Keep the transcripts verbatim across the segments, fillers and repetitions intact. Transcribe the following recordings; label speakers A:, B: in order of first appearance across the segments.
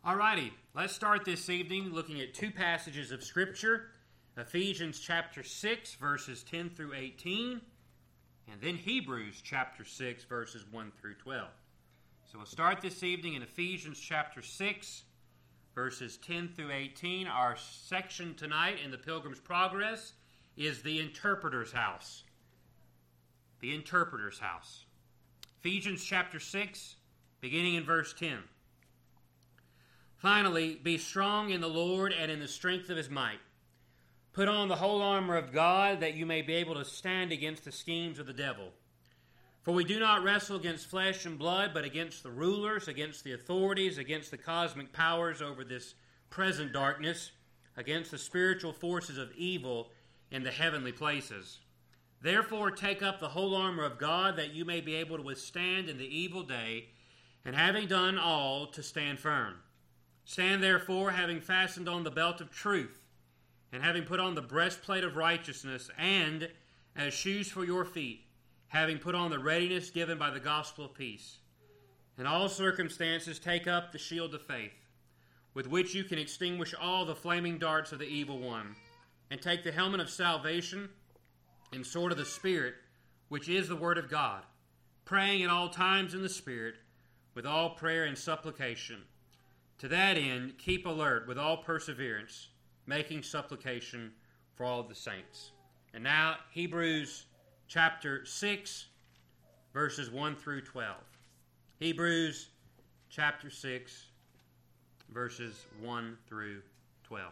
A: Alrighty, let's start this evening looking at two passages of Scripture, Ephesians chapter six, verses ten through eighteen, and then Hebrews chapter six, verses one through twelve. So we'll start this evening in Ephesians chapter six, verses ten through eighteen. Our section tonight in the Pilgrim's Progress is the Interpreter's House. The Interpreter's House. Ephesians chapter six, beginning in verse ten. Finally, be strong in the Lord and in the strength of his might. Put on the whole armor of God, that you may be able to stand against the schemes of the devil. For we do not wrestle against flesh and blood, but against the rulers, against the authorities, against the cosmic powers over this present darkness, against the spiritual forces of evil in the heavenly places. Therefore take up the whole armor of God, that you may be able to withstand in the evil day, and having done all, to stand firm. Stand therefore, having fastened on the belt of truth, and having put on the breastplate of righteousness, and as shoes for your feet, having put on the readiness given by the gospel of peace. In all circumstances take up the shield of faith, with which you can extinguish all the flaming darts of the evil one, and take the helmet of salvation and sword of the Spirit, which is the word of God, praying at all times in the Spirit, with all prayer and supplication. To that end, keep alert with all perseverance, making supplication for all the saints. And now, Hebrews chapter six, verses one through twelve. Hebrews chapter six, verses one through twelve.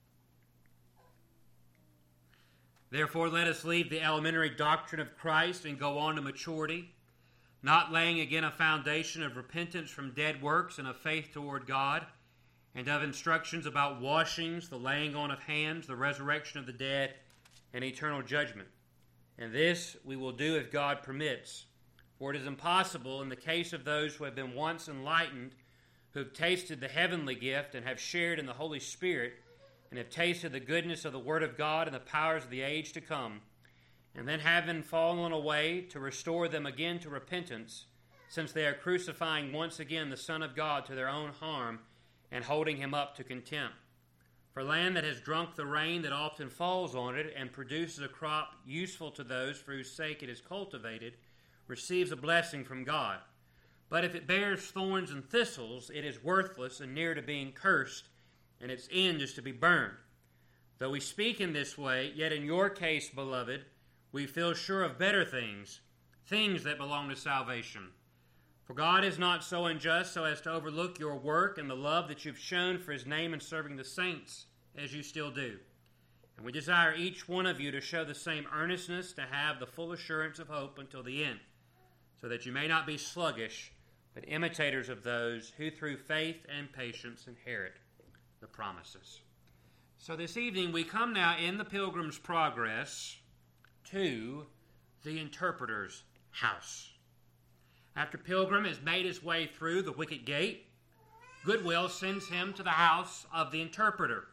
A: Therefore, let us leave the elementary doctrine of Christ and go on to maturity, not laying again a foundation of repentance from dead works and of faith toward God, and of instructions about washings, the laying on of hands, the resurrection of the dead, and eternal judgment. And this we will do if God permits. For it is impossible in the case of those who have been once enlightened, who have tasted the heavenly gift and have shared in the Holy Spirit, and have tasted the goodness of the Word of God and the powers of the age to come, and then having fallen away, to restore them again to repentance, since they are crucifying once again the Son of God to their own harm, and holding him up to contempt. For land that has drunk the rain that often falls on it, and produces a crop useful to those for whose sake it is cultivated, receives a blessing from God. But if it bears thorns and thistles, it is worthless and near to being cursed, and its end is to be burned. Though we speak in this way, yet in your case, beloved, we feel sure of better things, things that belong to salvation. For God is not so unjust so as to overlook your work and the love that you've shown for his name in serving the saints, as you still do. And we desire each one of you to show the same earnestness, to have the full assurance of hope until the end, so that you may not be sluggish, but imitators of those who through faith and patience inherit the promises. So this evening we come now in the Pilgrim's Progress to the Interpreter's House. After Pilgrim has made his way through the wicket gate, Goodwill sends him to the house of the interpreter.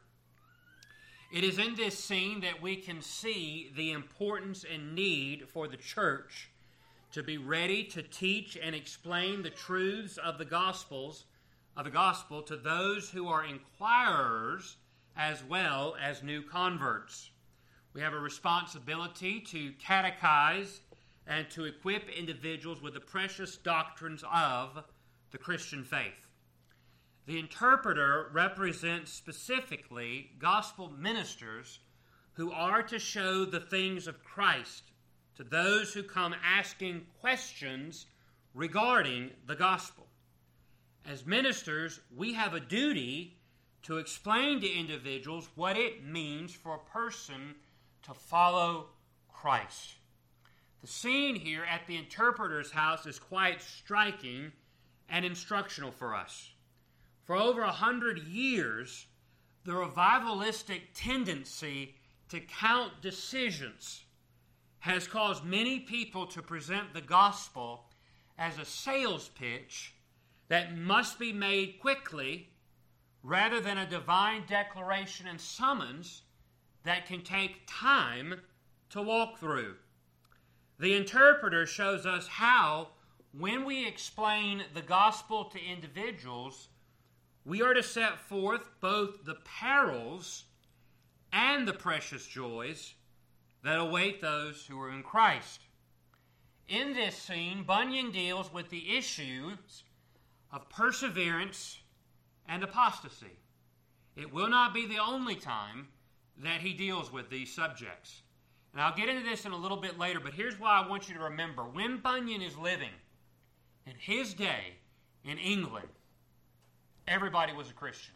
A: It is in this scene that we can see the importance and need for the church to be ready to teach and explain the truths of the Gospels, of the gospel to those who are inquirers as well as new converts. We have a responsibility to catechize and to equip individuals with the precious doctrines of the Christian faith. The interpreter represents specifically gospel ministers who are to show the things of Christ to those who come asking questions regarding the gospel. As ministers, we have a duty to explain to individuals what it means for a person to follow Christ. The scene here at the interpreter's house is quite striking and instructional for us. For over a hundred years, the revivalistic tendency to count decisions has caused many people to present the gospel as a sales pitch that must be made quickly, rather than a divine declaration and summons that can take time to walk through. The interpreter shows us how, when we explain the gospel to individuals, we are to set forth both the perils and the precious joys that await those who are in Christ. In this scene, Bunyan deals with the issues of perseverance and apostasy. It will not be the only time that he deals with these subjects. And I'll get into this in a little bit later, but here's why I want you to remember. When Bunyan is living in his day in England, everybody was a Christian.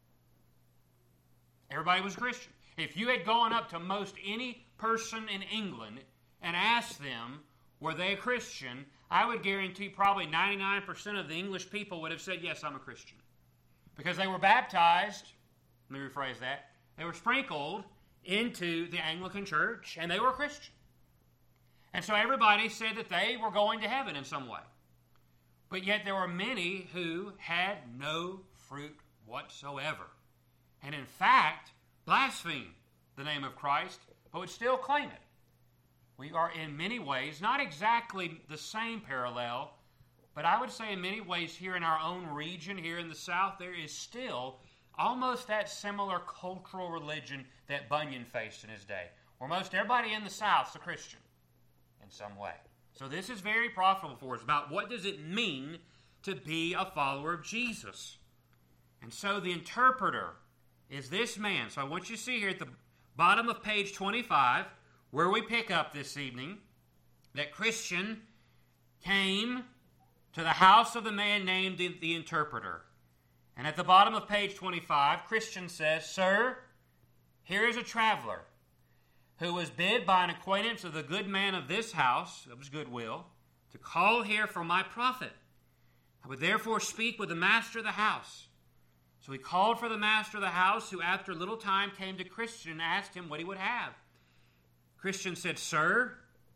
A: Everybody was a Christian. If you had gone up to most any person in England and asked them, were they a Christian, I would guarantee probably ninety-nine percent of the English people would have said, yes, I'm a Christian. Because they were baptized, let me rephrase that, they were sprinkled into the Anglican Church, and they were Christian. And so everybody said that they were going to heaven in some way. But yet there were many who had no fruit whatsoever. And in fact, blasphemed the name of Christ, but would still claim it. We are in many ways, not exactly the same parallel, but I would say in many ways here in our own region, here in the South, there is still almost that similar cultural religion that Bunyan faced in his day, where most everybody in the South is a Christian in some way. So this is very profitable for us about what does it mean to be a follower of Jesus. And so the interpreter is this man. So I want you to see here at the bottom of page twenty-five, where we pick up this evening, that Christian came to the house of the man named the interpreter. And at the bottom of page twenty-five, Christian says, Sir, here is a traveler who was bid by an acquaintance of the good man of this house, of his goodwill, to call here for my profit. I would therefore speak with the master of the house. So he called for the master of the house, who after a little time came to Christian and asked him what he would have. Christian said, Sir,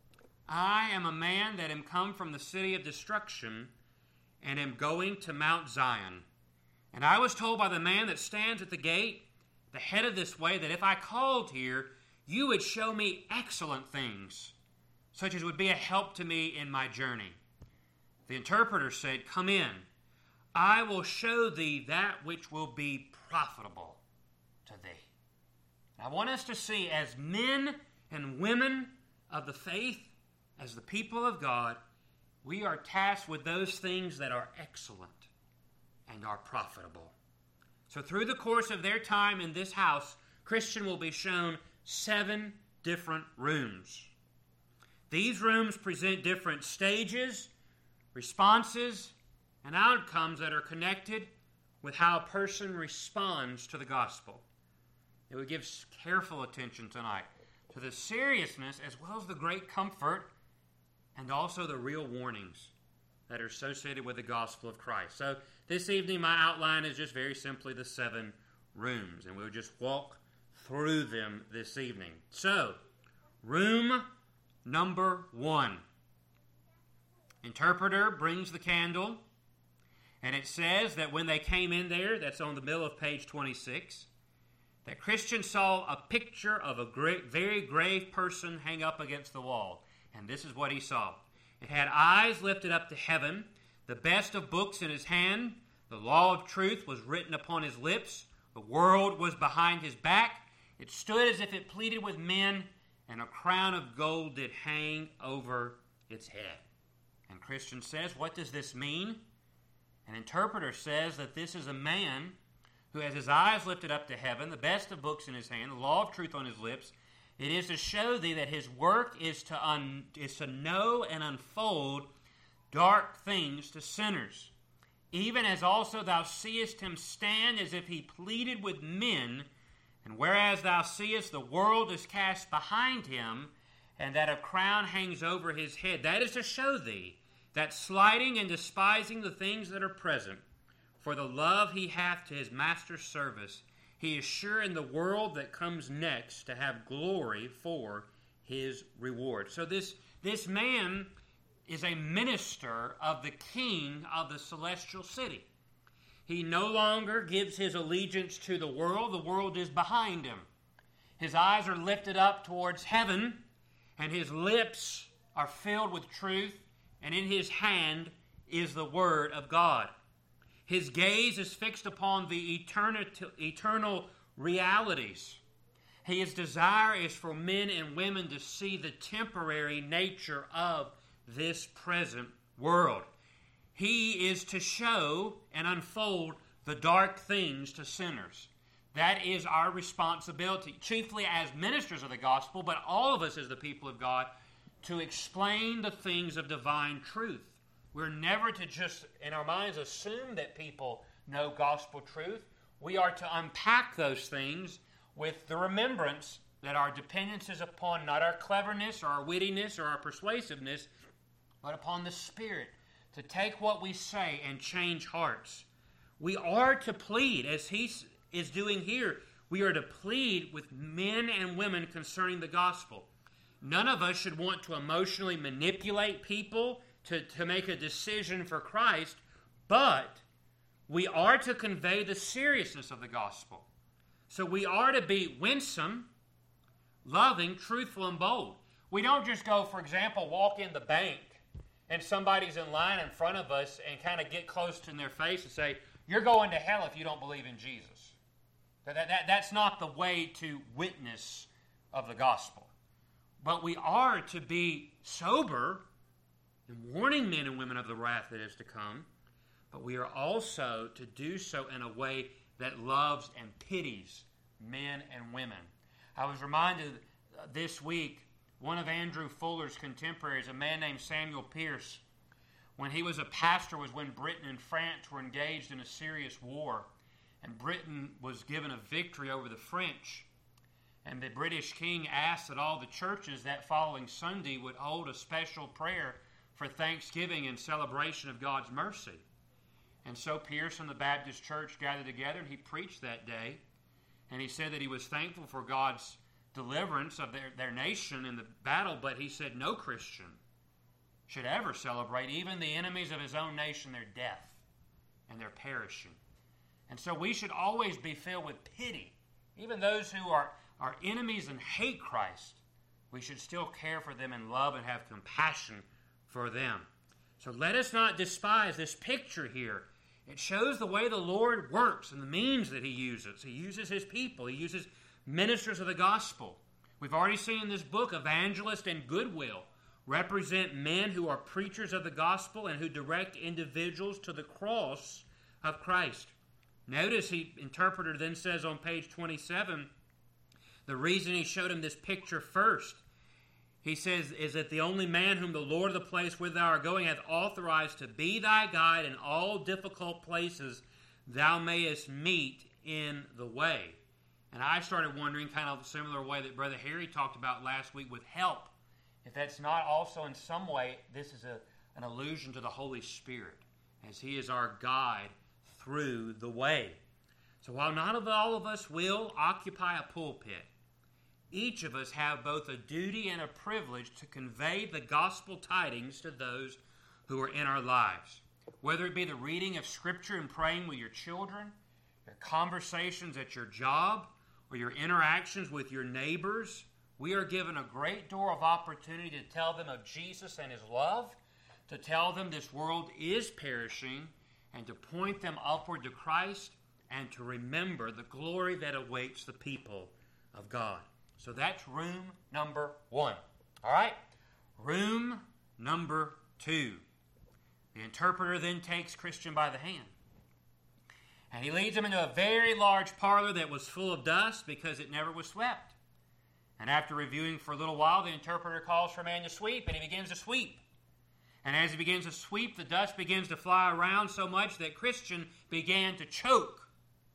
A: I am a man that am come from the city of destruction, and am going to Mount Zion. And I was told by the man that stands at the gate, the head of this way, that if I called here, you would show me excellent things, such as would be a help to me in my journey. The interpreter said, Come in. I will show thee that which will be profitable to thee. I want us to see, as men and women of the faith, as the people of God, we are tasked with those things that are excellent and are profitable. So through the course of their time in this house, Christian will be shown seven different rooms. These rooms present different stages, responses, and outcomes that are connected with how a person responds to the gospel. It would give careful attention tonight to the seriousness as well as the great comfort and also the real warnings that are associated with the gospel of Christ. So this evening my outline is just very simply the seven rooms, and we'll just walk through them this evening. So, room number one. Interpreter brings the candle, and it says that when they came in there, that's on the middle of page twenty-six, that Christian saw a picture of a great, very grave person hang up against the wall. And this is what he saw. It had eyes lifted up to heaven, the best of books in his hand, the law of truth was written upon his lips, the world was behind his back, it stood as if it pleaded with men, and a crown of gold did hang over its head. And Christian says, what does this mean? An interpreter says that this is a man who has his eyes lifted up to heaven, the best of books in his hand, the law of truth on his lips. It is to show thee that his work is to, un, is to know and unfold dark things to sinners, even as also thou seest him stand as if he pleaded with men, and whereas thou seest the world is cast behind him, and that a crown hangs over his head. That is to show thee that slighting and despising the things that are present, for the love he hath to his master's service, he is sure in the world that comes next to have glory for his reward. So this, this man is a minister of the king of the celestial city. He no longer gives his allegiance to the world. The world is behind him. His eyes are lifted up towards heaven, and his lips are filled with truth, and in his hand is the word of God. His gaze is fixed upon the eternit- eternal realities. His desire is for men and women to see the temporary nature of this present world. He is to show and unfold the dark things to sinners. That is our responsibility, chiefly as ministers of the gospel, but all of us as the people of God, to explain the things of divine truth. We're never to just, in our minds, assume that people know gospel truth. We are to unpack those things with the remembrance that our dependence is upon not our cleverness or our wittiness or our persuasiveness, but upon the Spirit, to take what we say and change hearts. We are to plead, as he is doing here, we are to plead with men and women concerning the gospel. None of us should want to emotionally manipulate people to, to make a decision for Christ, but we are to convey the seriousness of the gospel. So we are to be winsome, loving, truthful, and bold. We don't just go, for example, walk in the bank and somebody's in line in front of us and kind of get close to their face and say, "You're going to hell if you don't believe in Jesus." That, that, that's not the way to witness of the gospel. But we are to be sober and warning men and women of the wrath that is to come, but we are also to do so in a way that loves and pities men and women. I was reminded this week, one of Andrew Fuller's contemporaries, a man named Samuel Pierce, when he was a pastor, was when Britain and France were engaged in a serious war, and Britain was given a victory over the French. And the British king asked that all the churches that following Sunday would hold a special prayer for thanksgiving and celebration of God's mercy. And so Pierce and the Baptist church gathered together, and he preached that day. And he said that he was thankful for God's deliverance of their, their nation in the battle, but he said no Christian should ever celebrate, even the enemies of his own nation, their death and their perishing. And so we should always be filled with pity. Even those who are, are enemies and hate Christ, we should still care for them and love and have compassion for them. So let us not despise this picture here. It shows the way the Lord works and the means that He uses. He uses His people. He uses ministers of the gospel. We've already seen in this book, evangelist and goodwill represent men who are preachers of the gospel and who direct individuals to the cross of Christ. Notice the interpreter then says on page twenty-seven, the reason he showed him this picture first, he says, is that the only man whom the Lord of the place whither thou art going hath authorized to be thy guide in all difficult places thou mayest meet in the way. And I started wondering, kind of a similar way that Brother Harry talked about last week with help, if that's not also in some way, this is a, an allusion to the Holy Spirit, as He is our guide through the way. So while not all of us will occupy a pulpit, each of us have both a duty and a privilege to convey the gospel tidings to those who are in our lives. Whether it be the reading of Scripture and praying with your children, your conversations at your job, or your interactions with your neighbors, we are given a great door of opportunity to tell them of Jesus and His love, to tell them this world is perishing, and to point them upward to Christ, and to remember the glory that awaits the people of God. So that's room number one. All right? Room number two. The interpreter then takes Christian by the hand, and he leads him into a very large parlor that was full of dust because it never was swept. And after reviewing for a little while, the interpreter calls for a man to sweep, and he begins to sweep. And as he begins to sweep, the dust begins to fly around so much that Christian began to choke.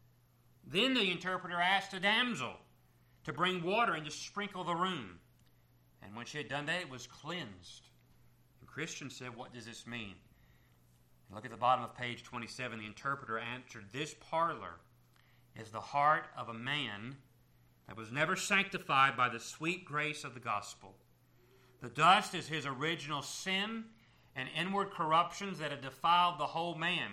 A: Then the interpreter asked a damsel to bring water and to sprinkle the room. And when she had done that, it was cleansed. And Christian said, "What does this mean?" And look at the bottom of page twenty-seven. The interpreter answered, "This parlor is the heart of a man that was never sanctified by the sweet grace of the gospel. The dust is his original sin and inward corruptions that have defiled the whole man.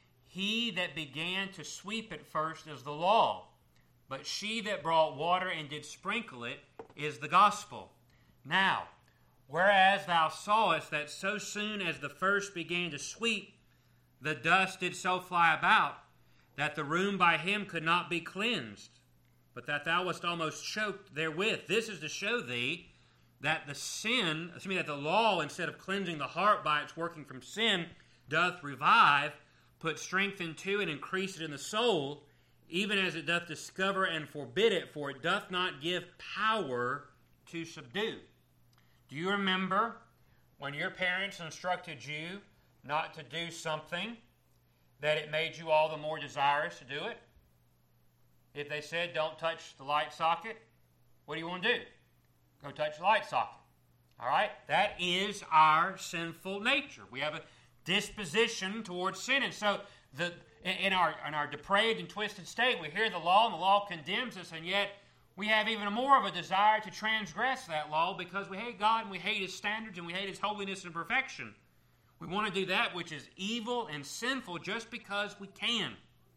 A: He that began to sweep it first is the law, but she that brought water and did sprinkle it is the gospel. Now, whereas thou sawest that so soon as the first began to sweep, the dust did so fly about, that the room by him could not be cleansed, but that thou wast almost choked therewith. This is to show thee that the sin, excuse me, that the law, instead of cleansing the heart by its working from sin, doth revive, put strength into, and increase it in the soul, even as it doth discover and forbid it, for it doth not give power to subdue. Do you remember when your parents instructed you not to do something, that it made you all the more desirous to do it? If they said, don't touch the light socket, what do you want to do? Go touch the light socket. All right? That is our sinful nature. We have a disposition towards sin. And so the, in, our, in our depraved and twisted state, we hear the law, and the law condemns us, and yet we have even more of a desire to transgress that law because we hate God and we hate His standards and we hate His holiness and perfection. We want to do that which is evil and sinful just because we can.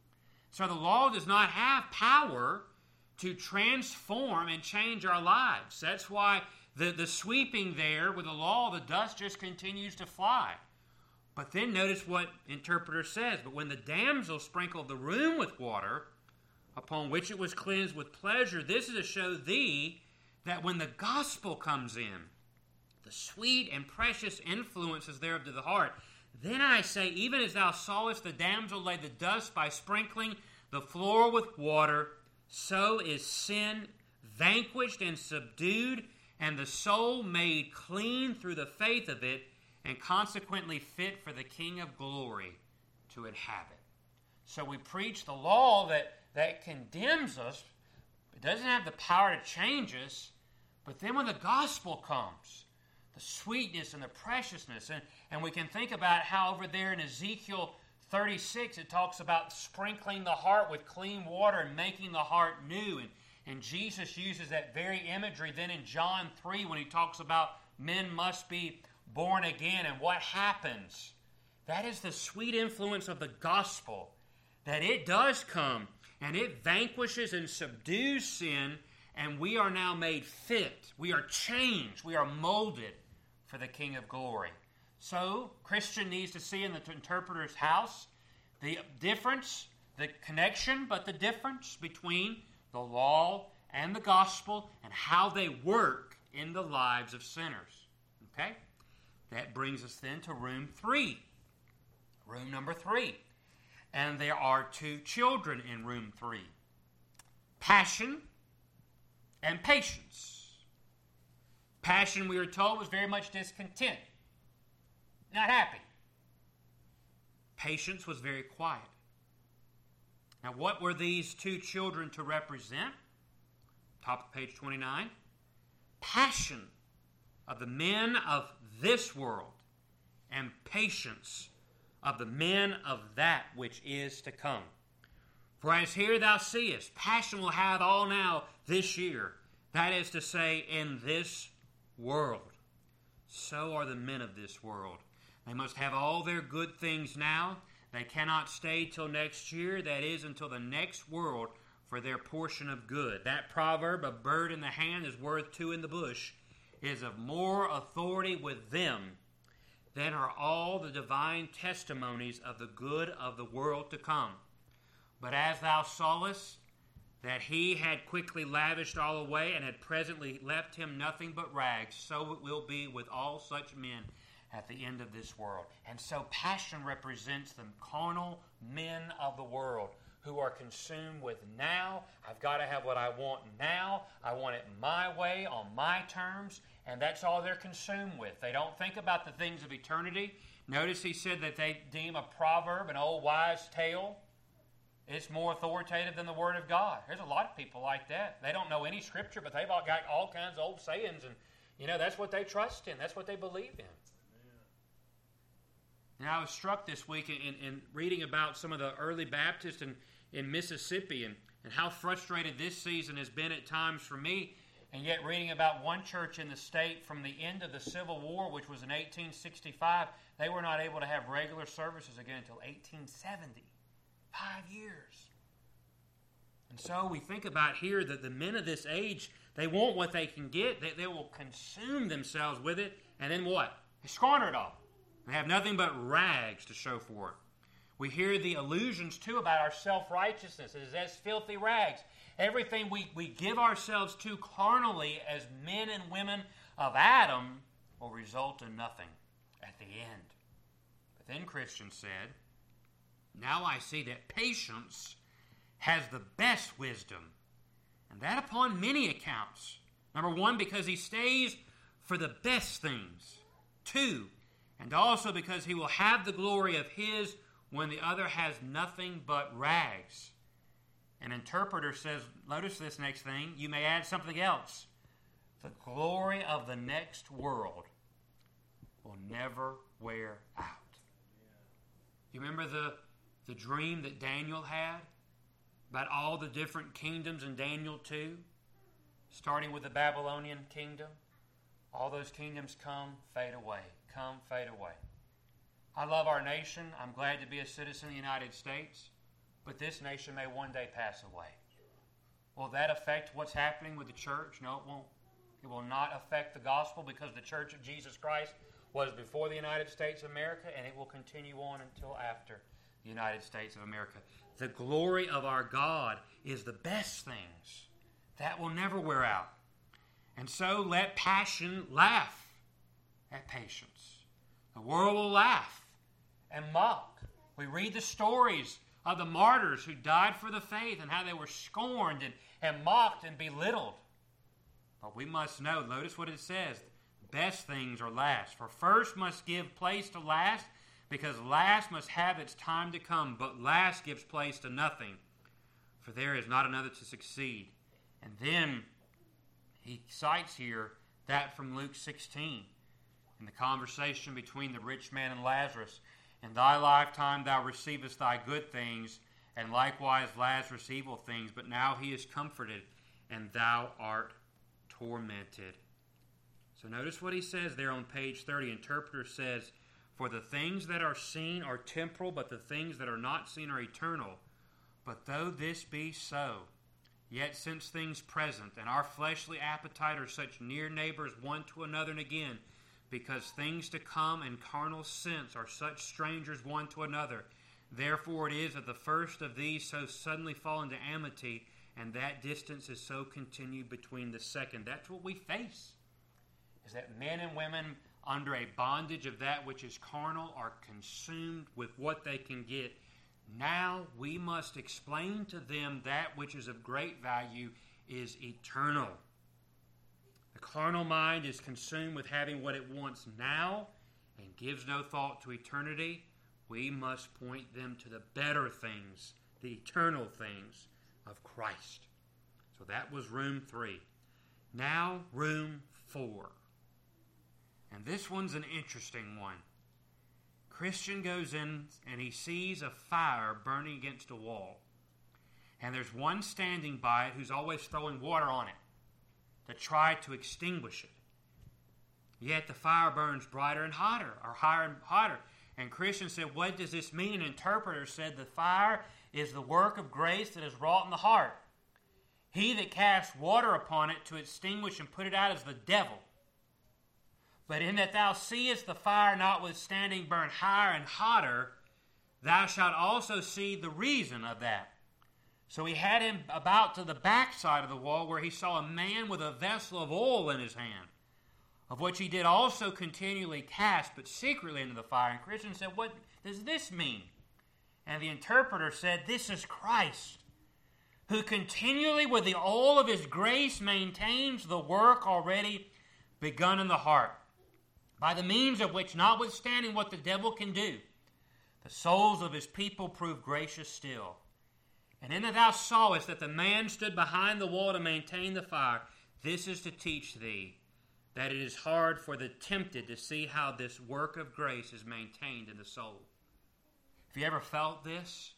A: So the law does not have power to transform and change our lives. That's why the, the sweeping there with the law, the dust just continues to fly. But then notice what interpreter says. But when the damsel sprinkled the room with water, upon which it was cleansed with pleasure, this is to show thee that when the gospel comes in, the sweet and precious influences thereof to the heart, then I say, even as thou sawest the damsel lay the dust by sprinkling the floor with water, so is sin vanquished and subdued, and the soul made clean through the faith of it, and consequently fit for the King of glory to inhabit. So we preach the law that, that condemns us. It doesn't have the power to change us. But then when the gospel comes, the sweetness and the preciousness, and, and we can think about how over there in Ezekiel thirty-six, it talks about sprinkling the heart with clean water and making the heart new. And, and Jesus uses that very imagery then in John three when he talks about men must be born again. And what happens? That is the sweet influence of the gospel, that it does come and it vanquishes and subdues sin, and we are now made fit. We are changed. We are molded for the King of glory. So, Christian needs to see in the interpreter's house the difference, the connection, but the difference between the law and the gospel and how they work in the lives of sinners. Okay? That brings us then to room three. Room number three. And there are two children in room three. Passion and patience. Passion, we are told, was very much discontent. Not happy. Patience was very quiet. Now, what were these two children to represent? Top of page twenty-nine. Passion of the men of this world, and patience of the men of that which is to come. For as here thou seest, passion will have all now this year, that is to say, in this world. So are the men of this world. They must have all their good things now. They cannot stay till next year, that is, until the next world, for their portion of good. That proverb, a bird in the hand is worth two in the bush, is of more authority with them than are all the divine testimonies of the good of the world to come. But as thou sawest that he had quickly lavished all away and had presently left him nothing but rags, so it will be with all such men at the end of this world. And so passion represents the carnal men of the world who are consumed with now. I've got to have what I want now. I want it my way, on my terms. And that's all they're consumed with. They don't think about the things of eternity. Notice he said that they deem a proverb, an old wise tale, it's more authoritative than the Word of God. There's a lot of people like that. They don't know any Scripture, but they've all got all kinds of old sayings, and you know that's what they trust in. That's what they believe in. And I was struck this week in, in reading about some of the early Baptists in, in Mississippi and, and how frustrated this season has been at times for me. And yet reading about one church in the state from the end of the Civil War, which was in eighteen sixty-five, they were not able to have regular services again until eighteen seventy. Five years. And so we think about here that the men of this age, they want what they can get. They, they will consume themselves with it. And then what? They squander it all. They have nothing but rags to show for it. We hear the allusions, too, about our self-righteousness as, as filthy rags. Everything we, we give ourselves to carnally as men and women of Adam will result in nothing at the end. But then Christian said, now I see that patience has the best wisdom, and that upon many accounts. Number one, because he stays for the best things. Two, and also because he will have the glory of his when the other has nothing but rags. An interpreter says, notice this next thing, you may add something else. The glory of the next world will never wear out. You remember the, the dream that Daniel had about all the different kingdoms in Daniel two? Starting with the Babylonian kingdom. All those kingdoms come, fade away. Come, fade away. I love our nation. I'm glad to be a citizen of the United States. But this nation may one day pass away. Will that affect what's happening with the church? No, it won't. It will not affect the gospel because the Church of Jesus Christ was before the United States of America, and it will continue on until after the United States of America. The glory of our God is the best things. That will never wear out. And so let passion laugh at patience. The world will laugh and mock. We read the stories of the martyrs who died for the faith and how they were scorned and, and mocked and belittled. But we must know, notice what it says, best things are last. For first must give place to last, because last must have its time to come, but last gives place to nothing, for there is not another to succeed. And then he cites here that from Luke sixteen, in the conversation between the rich man and Lazarus. In thy lifetime thou receivest thy good things, and likewise Lazarus evil things, but now he is comforted, and thou art tormented. So notice what he says there on page thirty. Interpreter says, for the things that are seen are temporal, but the things that are not seen are eternal. But though this be so, yet since things present and our fleshly appetite are such near neighbors one to another, and again, because things to come and carnal sense are such strangers one to another, therefore it is that the first of these so suddenly fall into amity, and that distance is so continued between the second. That's what we face, is that men and women under a bondage of that which is carnal are consumed with what they can get. Now we must explain to them that which is of great value is eternal. The carnal mind is consumed with having what it wants now and gives no thought to eternity. We must point them to the better things, the eternal things of Christ. So that was room three. Now room four. And this one's an interesting one. Christian goes in and he sees a fire burning against a wall. And there's one standing by it who's always throwing water on it to try to extinguish it. Yet the fire burns brighter and hotter, or higher and hotter. And Christian said, what does this mean? An interpreter said, the fire is the work of grace that is wrought in the heart. He that casts water upon it to extinguish and put it out is the devil. But in that thou seest the fire notwithstanding burn higher and hotter, thou shalt also see the reason of that. So he had him about to the backside of the wall, where he saw a man with a vessel of oil in his hand, of which he did also continually cast, but secretly into the fire. And Christian said, what does this mean? And the interpreter said, this is Christ, who continually with the oil of his grace maintains the work already begun in the heart, by the means of which, notwithstanding what the devil can do, the souls of his people prove gracious still. And in that thou sawest that the man stood behind the wall to maintain the fire, this is to teach thee that it is hard for the tempted to see how this work of grace is maintained in the soul. Have you ever felt this?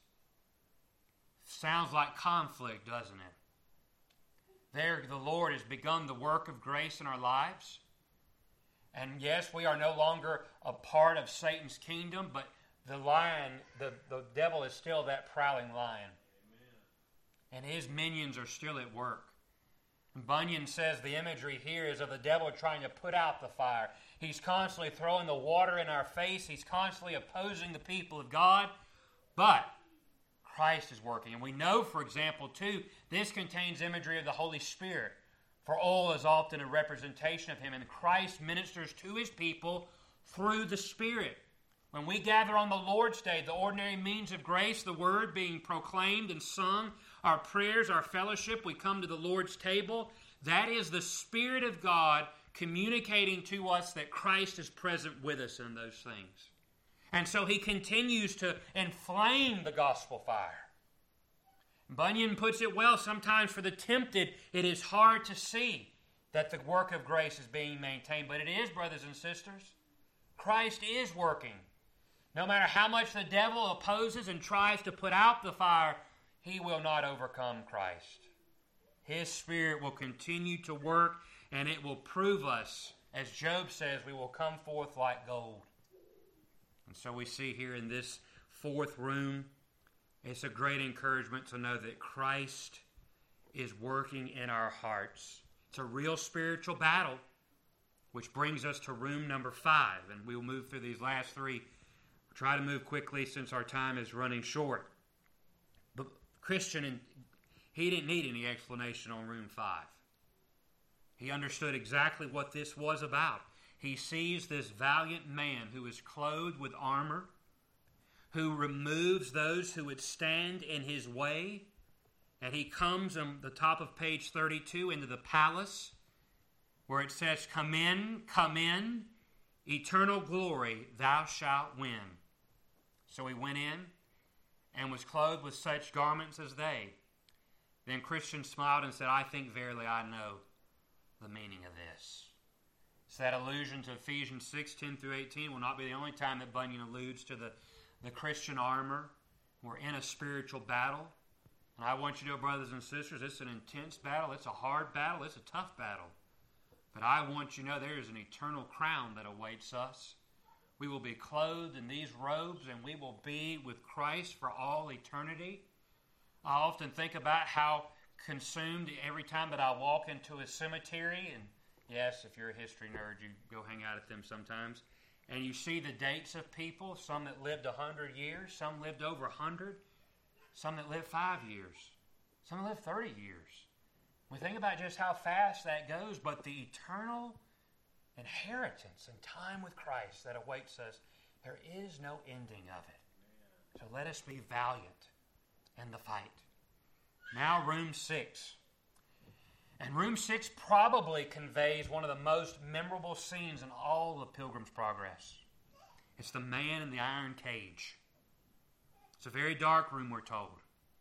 A: Sounds like conflict, doesn't it? There, the Lord has begun the work of grace in our lives. And yes, we are no longer a part of Satan's kingdom, but the lion, the, the devil is still that prowling lion. Amen. And his minions are still at work. And Bunyan says the imagery here is of the devil trying to put out the fire. He's constantly throwing the water in our face. He's constantly opposing the people of God. But Christ is working. And we know, for example, too, this contains imagery of the Holy Spirit. For oil is often a representation of Him, and Christ ministers to His people through the Spirit. When we gather on the Lord's Day, the ordinary means of grace, the Word being proclaimed and sung, our prayers, our fellowship, we come to the Lord's table. That is the Spirit of God communicating to us that Christ is present with us in those things. And so He continues to inflame the gospel fire. Bunyan puts it well, sometimes for the tempted, it is hard to see that the work of grace is being maintained. But it is, brothers and sisters. Christ is working. No matter how much the devil opposes and tries to put out the fire, he will not overcome Christ. His Spirit will continue to work, and it will prove us, as Job says, we will come forth like gold. And so we see here in this fourth room, it's a great encouragement to know that Christ is working in our hearts. It's a real spiritual battle, which brings us to room number five. And we'll move through these last three. We'll try to move quickly since our time is running short. But Christian, he didn't need any explanation on room five. He understood exactly what this was about. He sees this valiant man who is clothed with armor, who removes those who would stand in his way. And he comes on the top of page thirty-two into the palace where it says, "Come in, come in, eternal glory thou shalt win." So he went in and was clothed with such garments as they. Then Christian smiled and said, "I think verily I know the meaning of this." So that allusion to Ephesians six, ten through eighteen will not be the only time that Bunyan alludes to the The Christian armor. We're in a spiritual battle. And I want you to know, brothers and sisters, it's an intense battle. It's a hard battle. It's a tough battle. But I want you to know there is an eternal crown that awaits us. We will be clothed in these robes, and we will be with Christ for all eternity. I often think about how consumed every time that I walk into a cemetery, and yes, if you're a history nerd, you go hang out at them sometimes, and you see the dates of people, some that lived one hundred years, some lived over one hundred, some that lived five years, some that lived thirty years. We think about just how fast that goes, but the eternal inheritance and time with Christ that awaits us, there is no ending of it. So let us be valiant in the fight. Now room six. And room six probably conveys one of the most memorable scenes in all of Pilgrim's Progress. It's the man in the iron cage. It's a very dark room, we're told.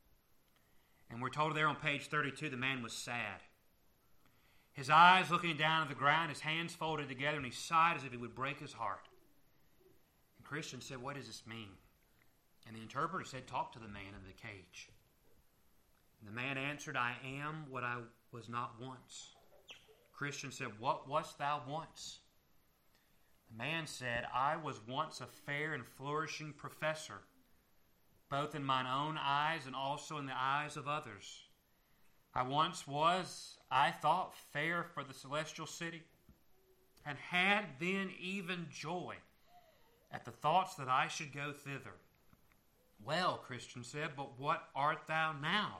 A: And we're told there on page thirty-two, the man was sad. His eyes looking down at the ground, his hands folded together, and he sighed as if he would break his heart. And Christian said, "What does this mean?" And the interpreter said, "Talk to the man in the cage." And the man answered, "I am what I was not once." Christian said, "What wast thou once?" The man said, "I was once a fair and flourishing professor, both in mine own eyes and also in the eyes of others. I once was, I thought, fair for the celestial city, and had then even joy at the thoughts that I should go thither." "Well," Christian said, "but what art thou now?"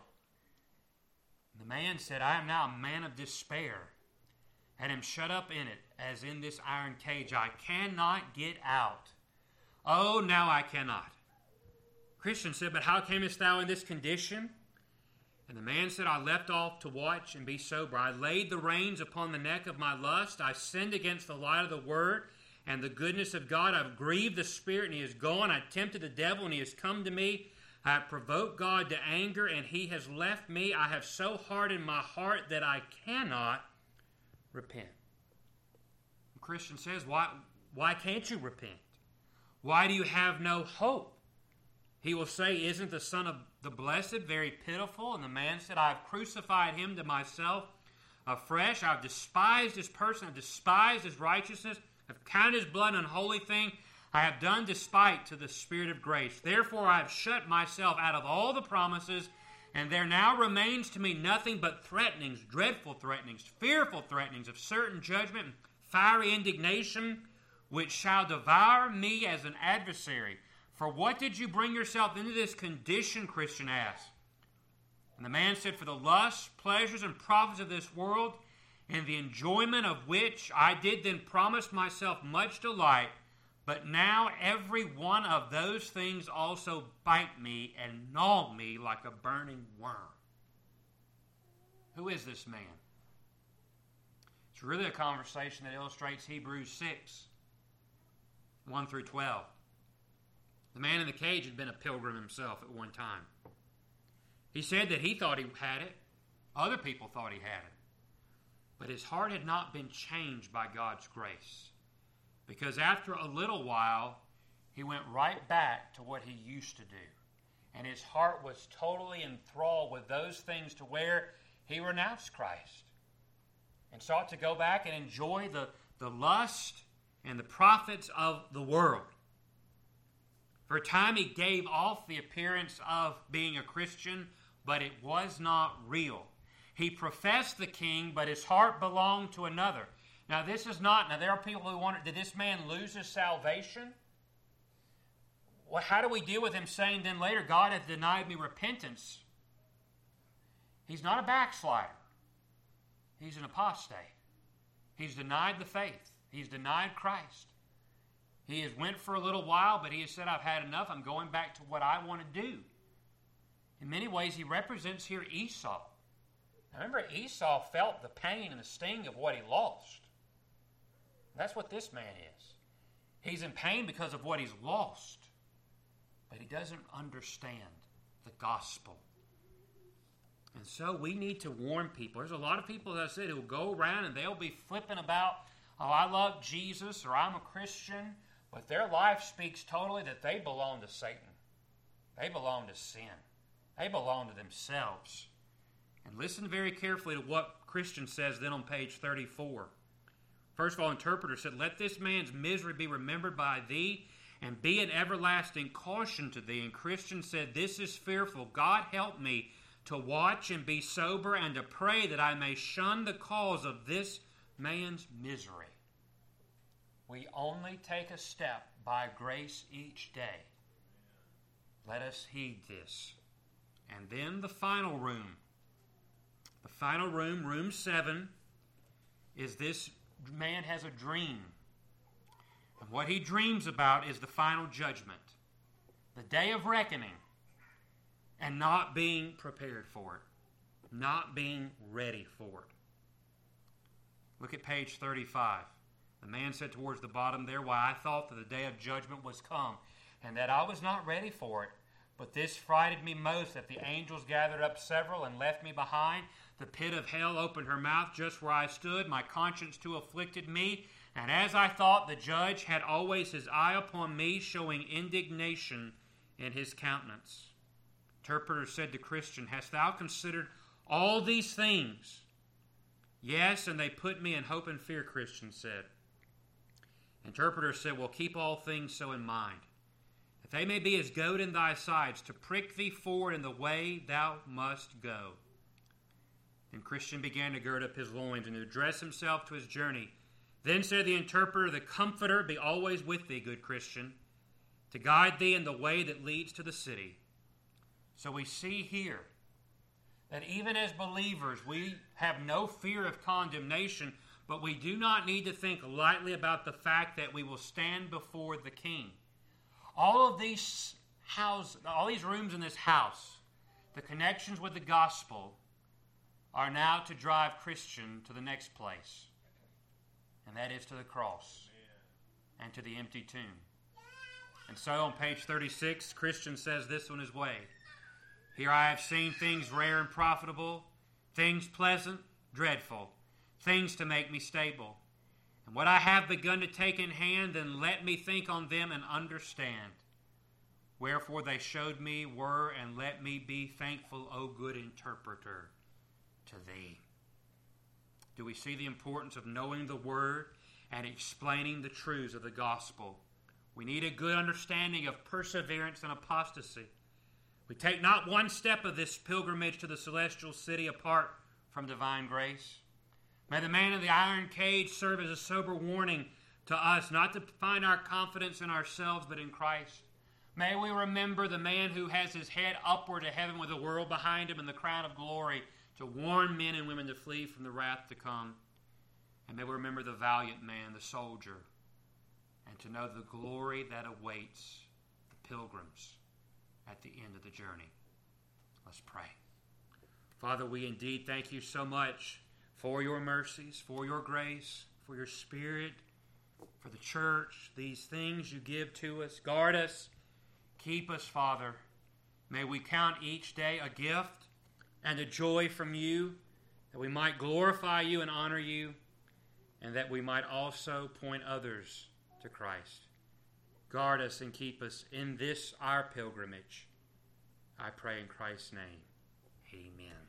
A: The man said, "I am now a man of despair, and am shut up in it, as in this iron cage. I cannot get out. Oh, now I cannot." Christian said, "But how camest thou in this condition?" And the man said, "I left off to watch and be sober. I laid the reins upon the neck of my lust. I sinned against the light of the word and the goodness of God. I've grieved the Spirit, and he is gone. I tempted the devil, and he has come to me. I have provoked God to anger, and he has left me. I have so hardened my heart that I cannot repent." The Christian says, why, why can't you repent? Why do you have no hope? He will say, "Isn't the Son of the Blessed very pitiful?" And the man said, "I have crucified him to myself afresh. I've despised his person. I've despised his righteousness. I've counted his blood an unholy thing. I have done despite to the Spirit of grace. Therefore I have shut myself out of all the promises, and there now remains to me nothing but threatenings, dreadful threatenings, fearful threatenings of certain judgment and fiery indignation, which shall devour me as an adversary. For what did you bring yourself into this condition? Christian asked. And the man said, For the lusts, pleasures, and profits of this world, in the enjoyment of which I did then promise myself much delight, but now every one of those things also bite me and gnaw me like a burning worm. Who is this man? It's really a conversation that illustrates Hebrews six, one through twelve. The man in the cage had been a pilgrim himself at one time. He said that he thought he had it. Other people thought he had it. But his heart had not been changed by God's grace. Because after a little while, he went right back to what he used to do. And his heart was totally enthralled with those things to where he renounced Christ and sought to go back and enjoy the, the lust and the profits of the world. For a time he gave off the appearance of being a Christian, but it was not real. He professed the king, but his heart belonged to another. Now this is not, now there are people who wonder, did this man lose his salvation? Well, how do we deal with him saying then later, God hath denied me repentance? He's not a backslider. He's an apostate. He's denied the faith. He's denied Christ. He has went for a little while, but he has said, I've had enough. I'm going back to what I want to do. In many ways, he represents here Esau. Now remember, Esau felt the pain and the sting of what he lost. That's what this man is. He's in pain because of what he's lost, but he doesn't understand the gospel. And so we need to warn people. There's a lot of people, as I said, who will go around and they'll be flipping about, oh, I love Jesus, or I'm a Christian, but their life speaks totally that they belong to Satan. They belong to sin. They belong to themselves. And listen very carefully to what Christian says then on page thirty-four. First of all, interpreter said, Let this man's misery be remembered by thee, and be an everlasting caution to thee. And Christian said, This is fearful. God help me to watch and be sober, and to pray that I may shun the cause of this man's misery. We only take a step by grace each day. Let us heed this. And then the final room. The final room, room seven, is this man has a dream. And what he dreams about is the final judgment, the day of reckoning, and not being prepared for it, not being ready for it. Look at page thirty-five. The man said towards the bottom there, Why, I thought that the day of judgment was come, and that I was not ready for it. But this frighted me most, that the angels gathered up several and left me behind. The pit of hell opened her mouth just where I stood. My conscience too afflicted me. And as I thought, the judge had always his eye upon me, showing indignation in his countenance. Interpreter said to Christian, Hast thou considered all these things? Yes, and they put me in hope and fear, Christian said. Interpreter said, Well, keep all things so in mind, that they may be as goad in thy sides, to prick thee forward in the way thou must go. Then Christian began to gird up his loins and to address himself to his journey. Then said the interpreter, The Comforter be always with thee, good Christian, to guide thee in the way that leads to the city. So we see here that even as believers, we have no fear of condemnation, but we do not need to think lightly about the fact that we will stand before the King. All of these house, all these rooms in this house, the connections with the gospel, are now to drive Christian to the next place, and that is to the cross and to the empty tomb. And so on page thirty-six, Christian says this on his way. Here I have seen things rare and profitable, things pleasant, dreadful, things to make me stable. And what I have begun to take in hand, then let me think on them and understand. Wherefore they showed me were, and let me be thankful, O good interpreter, to thee. Do we see the importance of knowing the Word and explaining the truths of the gospel? We need a good understanding of perseverance and apostasy. We take not one step of this pilgrimage to the celestial city apart from divine grace. May the man in the iron cage serve as a sober warning to us not to find our confidence in ourselves but in Christ, May we remember the man who has his head upward to heaven with the world behind him and the crown of glory to warn men and women to flee from the wrath to come. And may we remember the valiant man, the soldier, and to know the glory that awaits the pilgrims at the end of the journey. Let's pray. Father, we indeed thank you so much for your mercies, for your grace, for your Spirit, for the church, these things you give to us. Guard us. Keep us, Father. May we count each day a gift and a joy from you, that we might glorify you and honor you, and that we might also point others to Christ. Guard us and keep us in this our pilgrimage. I pray in Christ's name. Amen.